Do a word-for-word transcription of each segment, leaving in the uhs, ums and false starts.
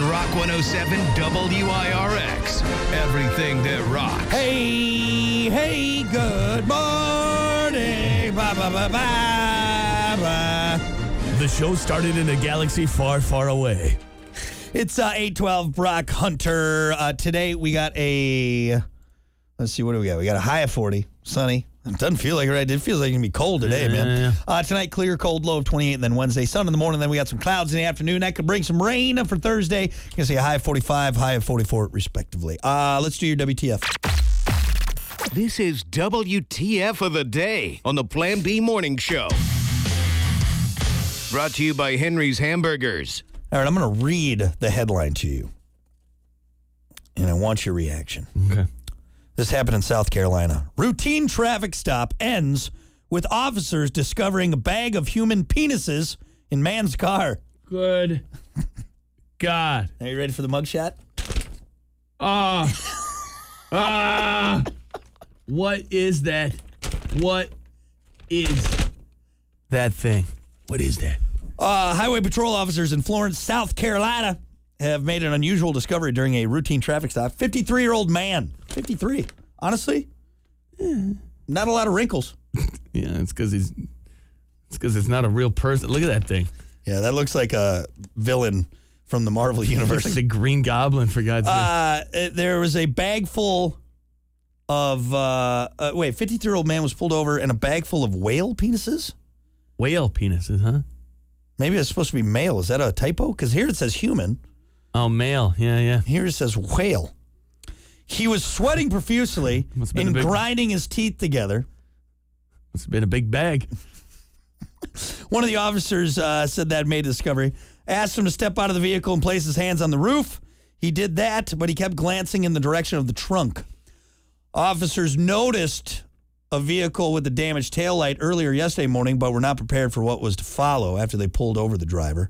Rock one oh seven W I R X. Everything that rocks. Hey, hey, good morning. Ba, ba, ba, ba, ba. The show started in a galaxy far, far away. It's uh, eight twelve Brock Hunter. Uh, today we got a, let's see, what do we got? We got a high of forty, sunny. It doesn't feel like it, right? It feels like it's going to be cold today, yeah, man. Yeah, yeah. Uh, tonight, clear, cold, low of twenty-eight, and then Wednesday, sun in the morning. Then we got some clouds in the afternoon. That could bring some rain for Thursday. You're going to see a high of forty-five, high of forty-four, respectively. Uh, let's do your W T F. This is W T F of the day on the Plan B Morning Show. Brought to you by Henry's Hamburgers. All right, I'm going to read the headline to you, and I want your reaction. Okay. This happened in South Carolina. Routine traffic stop ends with officers discovering a bag of human penises in man's car. Good God. Are you ready for the mugshot? Ah. Ah. What is that? What is that thing? What is that? Uh, highway patrol officers in Florence, South Carolina, have made an unusual discovery during a routine traffic stop. fifty-three-year-old man. fifty-three. Honestly, eh, not a lot of wrinkles. Yeah, it's because he's. It's because it's not a real person. Look at that thing. Yeah, that looks like a villain from the Marvel universe. Looks like the Green Goblin, for God's sake. Uh, there was a bag full of. Uh, uh, wait, fifty-three-year-old man was pulled over in a bag full of whale penises. Whale penises, huh? Maybe it's supposed to be male. Is that a typo? Because here it says human. Oh, male. Yeah, yeah. Here it says whale. He was sweating profusely and big, grinding his teeth together. Must have been a big bag. One of the officers uh, said that made the discovery. Asked him to step out of the vehicle and place his hands on the roof. He did that, but he kept glancing in the direction of the trunk. Officers noticed a vehicle with a damaged taillight earlier yesterday morning, but were not prepared for what was to follow after they pulled over the driver.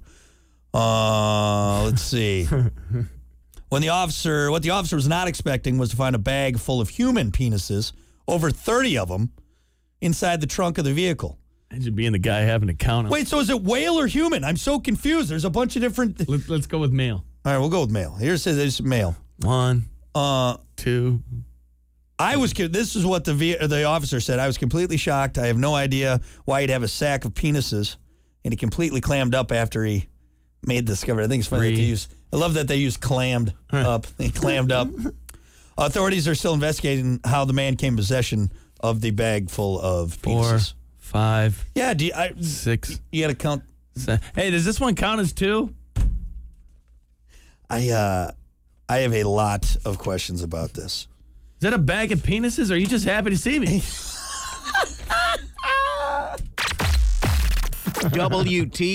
Uh, let's see. When the officer, what the officer was not expecting was to find a bag full of human penises, over thirty of them, inside the trunk of the vehicle. Imagine being the guy having to count them. Wait, so is it whale or human? I'm so confused. There's a bunch of different. Th- Let's, let's go with male. All right, we'll go with male. Here it says it's male. One, Uh, two. I was. This is what the the officer said. I was completely shocked. I have no idea why he'd have a sack of penises, and he completely clammed up after he made the discovery. I think it's funny that they use. I love that they use clammed up. They clammed up. Authorities are still investigating how the man came in possession of the bag full of penises. Four, five. Yeah, do you, I, six. You got to count. Seven. Hey, does this one count as two? I uh, I have a lot of questions about this. Is that a bag of penises, or are you just happy to see me? W T